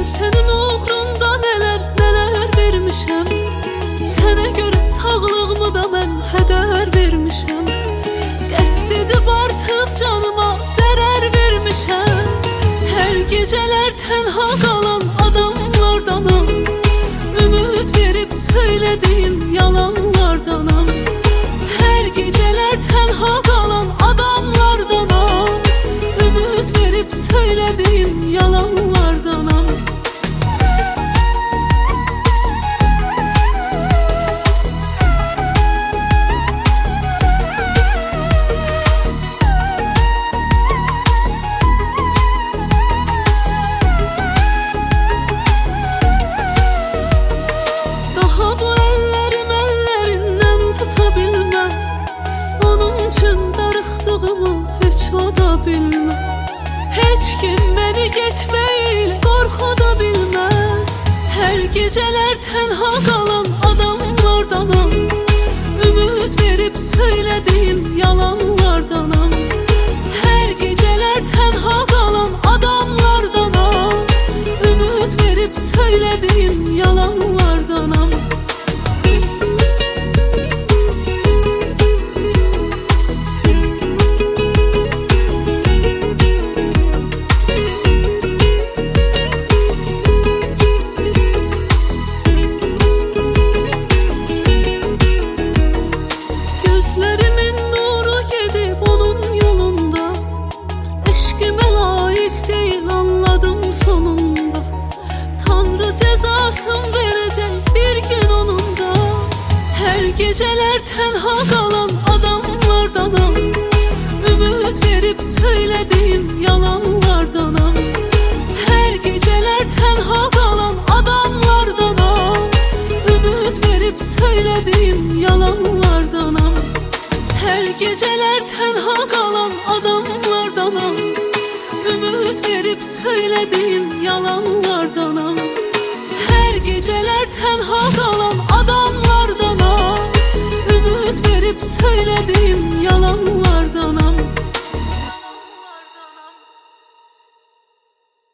senin uğrunda neler neler vermişəm. Sənə görə sağlığımı da mən hədər vermişəm. Qəsd edib artıq canıma zərər vermişəm. Hər gecələr tənha qalan adamlardanam. Ümid verib söylədiyim yalanlardanam. Hər gecələr tənha qalan adamlardanam. Ümid verib söylədiyim yalanlardanam. Bilməz. Heç kim məni getməyilə qorxuda bilməz. Hər gecələr tənha qalan adamlardanam. Ümid verib söylədiyim yalanlardanam. Hər gecələr tənha qalan adamlardanam. Ümid verib söylədiyim yalanlardanam. Sonunda Tanrı cezasın verəcək bir gün onunda. Hər gecələr tənha qalan adamlardanam. Ümid verib söylədiyim yalanlardanam. Hər gecələr tənha qalan adamlardanam. Ümid verib söylədiyim yalanlardanam. Hər gecələr tənha qalan adamlardanam. Ümid verib söylədiyim yalanlardanam. Hər gecələr tənha qalan adamlardanam. Ümid verib söylədiyim yalanlardanam.